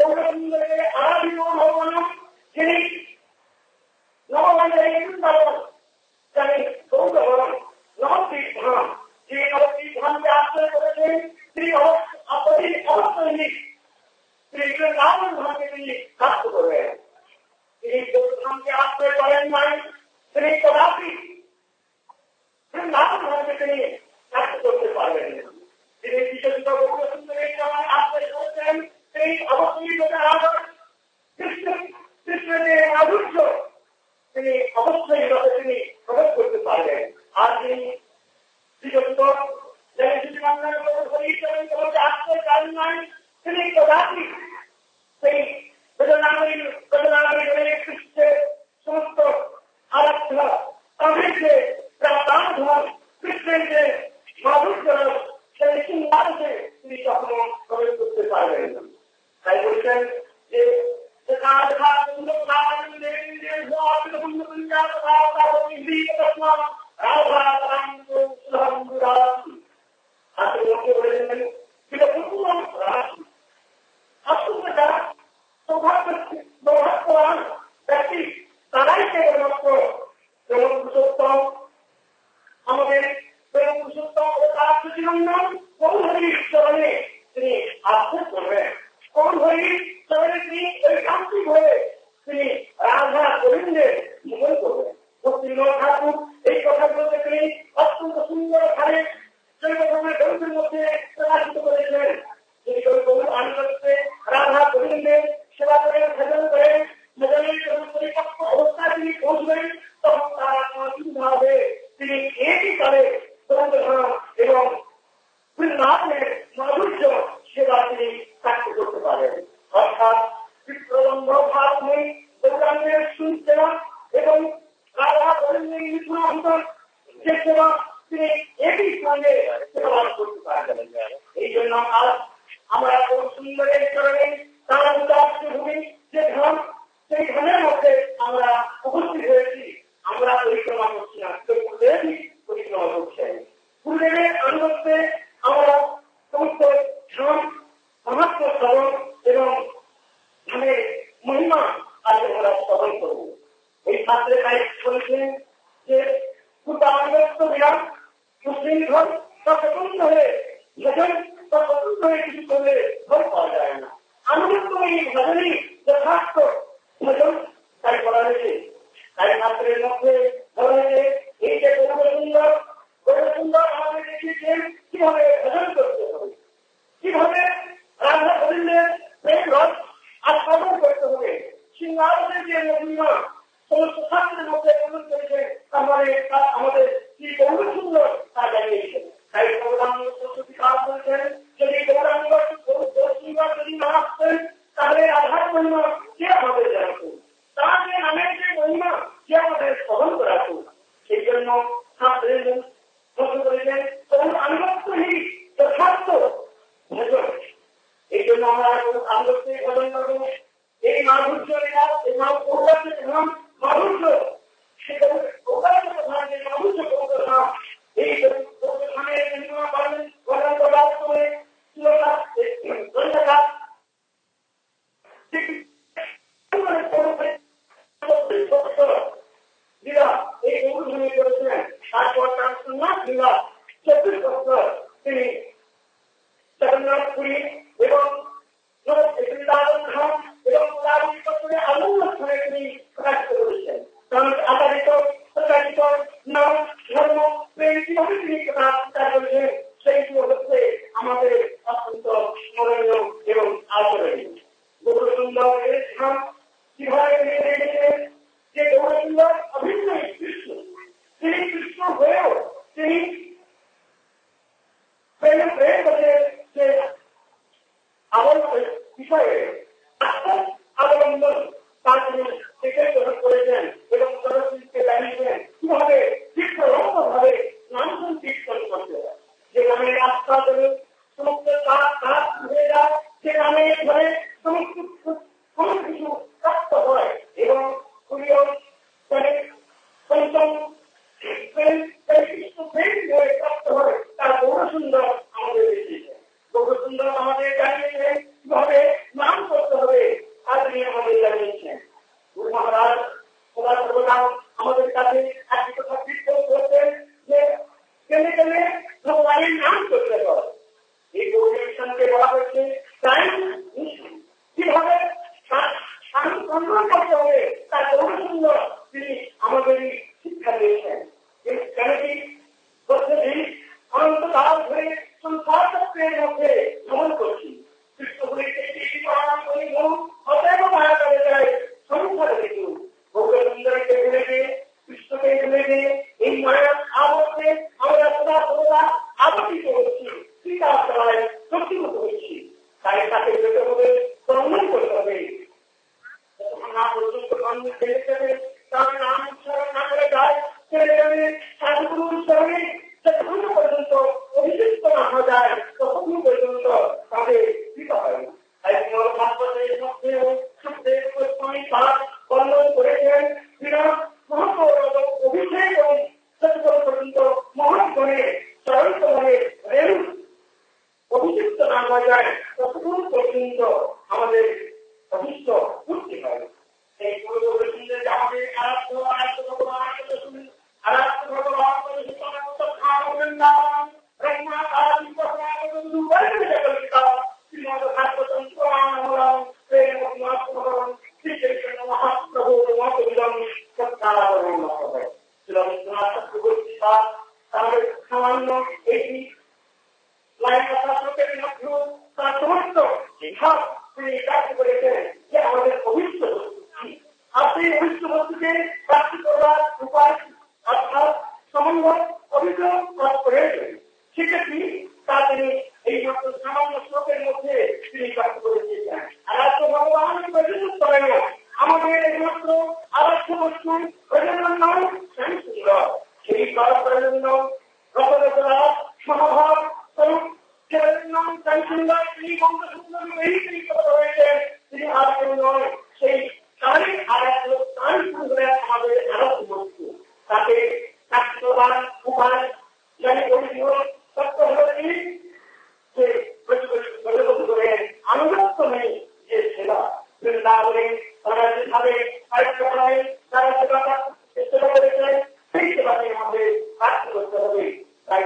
গৌরসুন্দরকে আরাধীন ভগবান যিনি নবগঞ্জের জানি গৌরবরণ নবদ্বীপ ধাম যে নবদ্বীপ ধামকে আশ্রয় করেছেন তিনি অবশ্যই তিনি রাবণ ধামকে তিনি শাস্ত করবেন। তিনি গৌরধামকে আশ্রয় করেন নাই, তিনি কদাপি রাবণ ধামকে তিনি শাস্ত করতে পারবেন না। তিনি বিশেষত গৌরসুন্দরের সময় আশ্রয় করেছেন, তিনি অবশ্যই কৃষ্ণের মাধুর্য তিনি অবশ্যই তিনি প্রবেশ করতে পারবেন। আর তিনি বিশেষত আশ্রয় করেন নাই, তিনি কদাপি সেই কৃষ্ণের সমস্ত আরাধনা তাদের যে প্রাণধন কৃষ্ণের যে মাধুর্য সেই সিংহাসনে তিনি কখনো প্রবেশ করতে পারবেন না। তাই বলছেন যে তারাই কেবলমাত্র পুরুষোত্তম আমাদের পুরুষোত্তম ও তার প্রতিনন্দন কৌহরীর চরণে তিনি আশ্রয় করবেন। কৌহরীর চরণে তিনি ঐকান্তিক হয়ে তিনি রাধা গোবিন্দের জীবন করবেন। ভক্তিবিনোদ ঠাকুর এই কথাগুলোকে তিনি অত্যন্ত সুন্দর ভাবে জৈবধর্মের গ্রন্থের মধ্যে প্রকাশিত করেছেন। তিনি গৌর আনন্দে রাধা গোবিন্দের সেবা করেন, ভজন করেন, ভজনের যখন পরিপক্ব অবস্থায় তিনি পৌঁছবেন তখন তার চিন্তা হবে তিনি একই কালে গৌরধাম এবং বৃন্দাবনের মাধুর্য সেবা তিনি চাকরি করতে পারেন। অর্থাৎ বিপ্রবন্ধ ভাবময়ী গৌরাঙ্গের সুসেবা এবং রাধা গোবিন্দের মিথুনাভূতন যে সেবা তিনি একই সঙ্গে সেবা করতে পারেন। এই জন্য আজ আমরা সুন্দরের চরণে তার ভূমি যে ধাম সেই ধামের মধ্যে আমরা উপস্থিত হয়েছি। আমরা পরিক্রমা করছি না, পরিক্রমা করছি। গুরুদেবের আনুগত্যে আমরা সমস্ত ধাম মহাত্ম শ্রবণ এবং ধামের মহিমা আজ আমরা শ্রবণ করব। এই ছাত্রে তাই বলেছেন যে আনুগত্য বিরাট মুসলিম ধর্ম স্বতন্ত্র হয়ে ভজন স্বতন্ত্র হয়ে কিছু করলে ধর্ম পাওয়া যায় না। আনুগত্য এই ভজনই যথার্থ ভজন তাই করা হয়েছে। তাই ছাত্রের মধ্যে ধরা হয়েছে এই যে গৌরসুন্দর আমাদের দেখিয়েছেন কিভাবে ভজন করতে হবে, কিভাবে রাধা গোবিন্দের প্রেম রস আস্বাদন করতে হবে। সিংহাসনের যে মহিমা সমস্ত ছাত্রের মধ্যে প্রদান করেছেন আমাদের শ্রী গৌরসুন্দর তা জানিয়েছেন। তাই কাজ করেছেন যদি গৌরাঙ্গ যদি না আসতেন তাহলে রাধার মহিমা কে আমাদের জানতেন, তার যে নামের যে মহিমা কে আমাদের স্মরণ করাতো। সেই জন্য ছাত্রের প্রশ্ন করেছেন তখন আনুগত্যহীন যথার্থ ভজন। এই জন্য আমরা আনুগত্য ভজন করবো। এই মাধুর্য এই মাধুর্য সেটা মাধুর্য গৌরধাম এই গৌরধামের মহিমা বর্ণন করার সময় এই গৌরধামে করেছিলেন। তারপর তার সন্ন্যাস লীলা 24 বছর তিনি জগন্নাথপুরী এবং বৃন্দাবন ধাম এবং আনন্দ স্থানে তিনি প্রকাশিত করেছেন। কারণ আধারিত প্রকাশিত নাম ধর্ম প্রেম কিভাবে তিনি প্রকাশ করেছেন সেইগুলো হচ্ছে আমাদের অত্যন্ত স্মরণীয় এবং আদরণীয়। গৌরসুন্দরের ধাম কিভাবে তিনি দেখেছেন যে গৌরসুন্দর অভিন্ন কৃষ্ণ, তিনি কৃষ্ণ হয়েও তিনি যে বিষয়ে অবলম্বন তার তিনি গ্রহণ করেছেন এবং জনগণকে জানিয়েছেন কিভাবে ভাবে নাম কীর্তন করতে হয়। যে নামে রাস্তা ধরে সমস্ত কাজ হয়ে যায়, সে নামে ধরে সমস্ত কিছু প্রাপ্ত হয় এবং প্রিয় পঞ্চম প্রাপ্ত হয়। তার গৌরসুন্দর আমাদের দেখিয়েছেন। গৌরসুন্দর আমাদের জানিয়েছেন কিভাবে নাম করতে হবে, সম্মান করতে হবে, তার জন্য তিনি আমাদের শিক্ষা দিয়েছেন। কেন কি অনন্তকাল ধরে সংসার চক্রের মধ্যে ভ্রমণ করছি, কৃষ্ণগুলিকে অতএব মায়া করে যায় সংসারে দেখুন ভোগের সুন্দরীকে ভুলে গিয়ে কৃষ্ণকে ভুলে গিয়ে এই মায়ার আবর্তে আমরা সদা সদা আবর্তিত হচ্ছি, সীতাশালায় শক্তিমত হচ্ছি। তাই তাকে যেতে হবে, সম্মান করতে হবে। না পর্যন্ত মানুষ ছেড়ে যাবে, তার নাম উচ্চারণ না করে যায় ছেড়ে যাবে, সাধুগুরু উচ্চারণে যতক্ষণ পর্যন্ত অভিযুক্ত না হওয়া যায় ততক্ষণ পর্যন্ত তাদের কৃপা হয়। তাই ভাগবতের মধ্যে সুখদেব গোস্বামী পাঠ বর্ণন করেছেন, বিরাট মহাপ্রভু অভিষেক এবং যতক্ষণ পর্যন্ত মহাগণে চরিত মনে রেণু অভিযুক্ত না হওয়া যায় ততক্ষণ পর্যন্ত আমাদের অভিষ্ট করতে হয়। এই পুরো বলেছিলেন যে আমাদের আরাধ্য আরাধ্য ভগবান আরাধ্য ভগবান ব্রহ্মা আদি শ্রীমদ ভাগবতম পুরাণম প্রেম শ্রী চৈতন্য মহাপ্রভু মতবিদম সত্তারণ তাহলে সামান্য এটি লাইন শাসকের মধ্যে তার সমস্ত সব তিনি কাজ করেছেন যে আমাদের অভিষ্ট আর সেই অভিষ্ট বস্তুকে প্রাপ্তি করবার উপায় অর্থাৎ সমন্বয় অভিযোগ প্রয়োজন। সেক্ষেত্রে তা তিনি এই মাত্র সামান্য শ্লোকের মধ্যে তিনি প্রাপ্ত করে দিয়েছেন। আরাধ্য ভগবান প্রয়োজন করেন আমাদের একমাত্র আরাধ্য বস্তু প্রয়োজন নয় সুন্দর সেই প্রয়োজন রসরসরা সমভাব স্বরূপ নাম সুন্দর তিনি বঙ্গ সুন্দর এই কথা হয়েছেন। তিনি আর কেউ নয়, সেই তারই আরাধ্য তার সুন্দরে আমাদের আরাধ্য বস্তু। তাকে শাস্ত্রবান উপায় জানি অভিযোগ সত্য হল তিনি যে করেন আনুগত্য নেই যে সেবা বৃন্দাবনে তারা যেভাবে আয়ত্ত করেন তারা সেবাটা চেষ্টা করেছেন, সেই সেবাকে আমাদের কাজ করতে হবে। তাই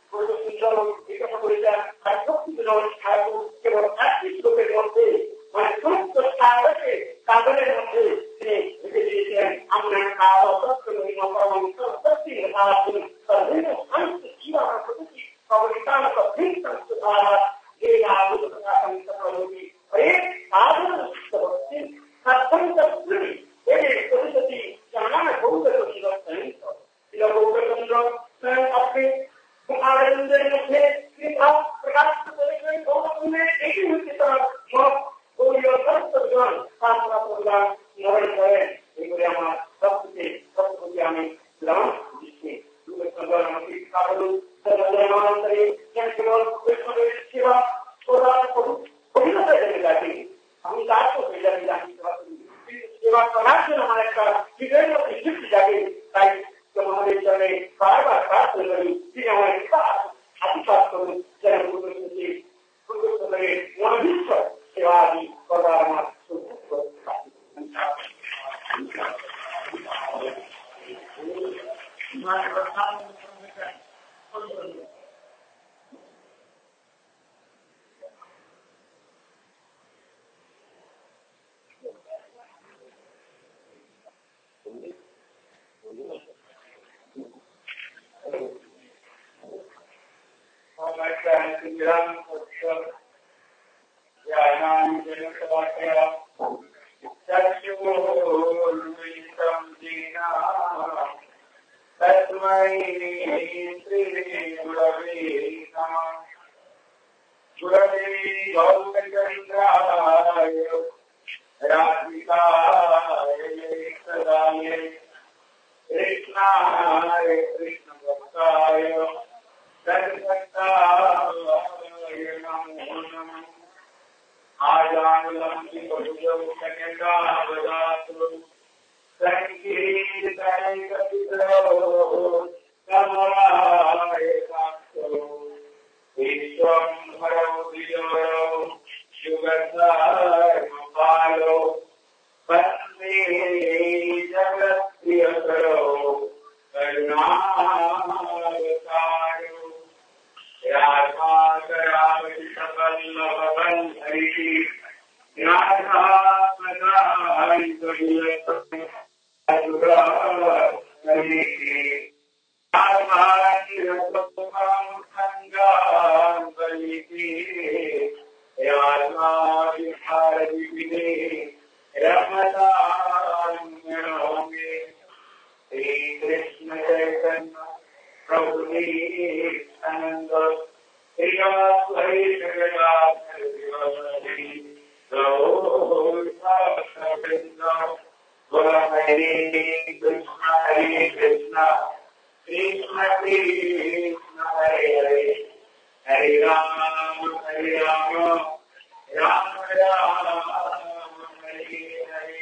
কেবল একটি শ্লোকের মধ্যে মানে সমস্ত কাগজের মধ্যে তিনি লিখে দিয়েছেন আমরা আপনি আনন্দের মধ্যে প্রকাশ করেছেন এটি হচ্ছে তার সব গৌরীয় সত্যজন প্রদান স্মরণ করেন। এগুলি আমার সবচেয়ে আমি গ্রহণ দিচ্ছি। সেবা অভিজ্ঞতা জেনে রাখি আমি তার তো সেবা করার জন্য আমার একটা হৃদয়ের মধ্যে সৃষ্টি জাগে। তাই তোমাদের জন্য বারবার কাজ করে করি তিনি আমার আশীর্বাদ করুন যেন মনোবিশ্ব সেবা আদি করার আমার Shri Krishna Chaitanya Prabhu Nityananda Shri Advaita Gadadhara Gaura Govinda Gora Hare Krishna Krishna Krishna Hare Hare Hare Rama Hare Rama Rama Rama Hare Hare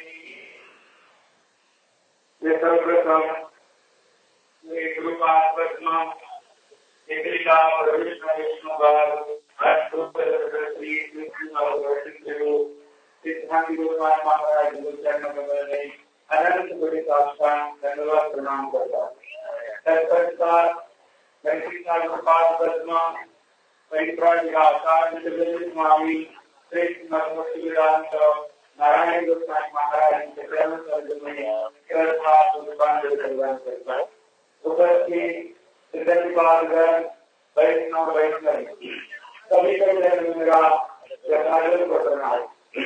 ये सर्वप्रथम ये गुरुपाद पद्मा एकलिका प्रविष्णु विष्णुपाद श्री कृष्ण वर्षितेरु सिद्धांत गुरुपाद महाराज गुरुचरण कमल अनंत गुरु साष्टांग धन्यवाद प्रणाम करता तत्पश्चात वैशिष्टा गुरुपाद पद्मा परिप्राज आचार्य जगदीश स्वामी कृष्ण भगवती वेदांत नारायण गोस्वामी महाराज के प्रेम सर्जन कृष्णा सुभान भगवान करता है उपस्थित सिद्धपालगण वैष्णव वैष्णवी सभी को मेरा जगन्नाथ को प्रणाम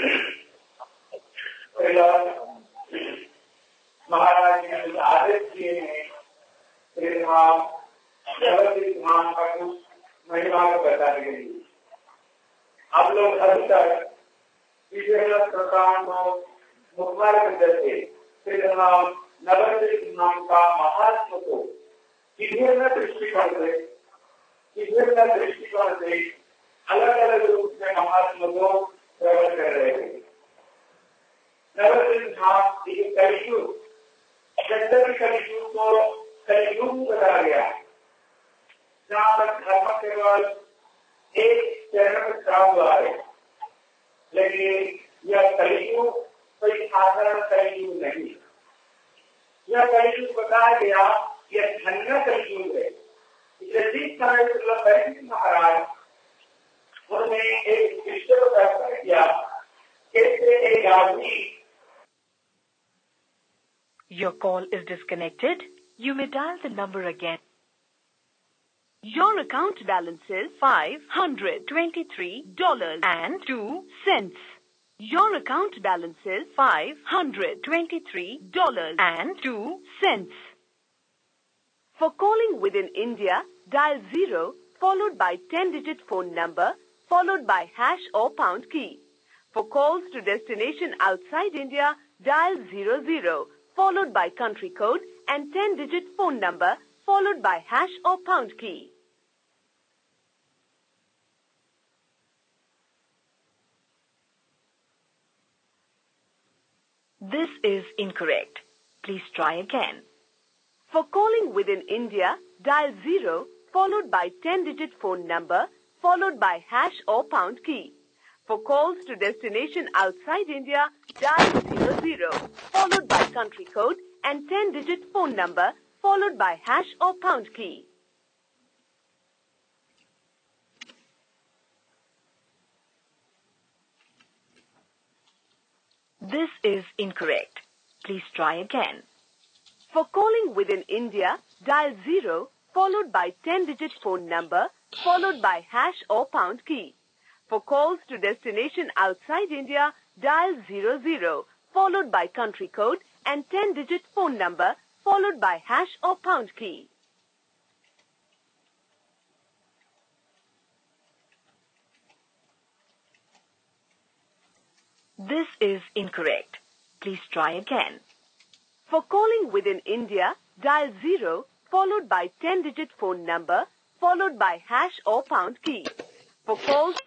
महाराज ने आदेश किए हैं श्री राम जगती धाम का कुछ महिमा को बताने के लिए आप लोग अभी तक विभिन्न प्रकार मुखबार करते श्री राम नवद्वीप नाम का महात्मा को विभिन्न दृष्टिकोण से अलग अलग रूप में महात्मा को प्रकट कर रहे थे। नवद्वीप धाम एक कलियुग को कलियुग बताया गया जहाँ पर धर्म केवल एक चरण में खड़ा हुआ है, लेकिन यह कलियुग कोई साधारण कलियुग नहीं। यह कलियुग बताया गया, यह धन्य कलियुग है। जिस समय महाराज उन्होंने एक विषय को दर्शन किया, कैसे एक आदमी। Your call is disconnected. You may dial the number again. Your account balance is $523.02. Your account balance is $523.02. For calling within India, dial 0 followed by 10-digit phone number followed by hash or pound key. For calls to destination outside India, dial 00 followed by country code and 10-digit phone number followed by hash or pound key. This is incorrect. Please try again. For calling within India, dial 0 followed by 10-digit phone number followed by hash or pound key. For calls to destination outside India, dial 00 followed by country code and 10-digit phone number followed by hash or pound key. This is incorrect. Please try again. For calling within India, dial 0 followed by 10-digit phone number followed by hash or pound key. For calls to destination outside India, dial 00 followed by country code and 10-digit phone number followed by hash or pound key. This is incorrect. Please try again. For calling within India, dial 0 followed by 10-digit phone number followed by hash or pound key. For calls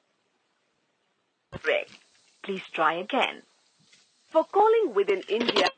correct. Please try again. For calling within India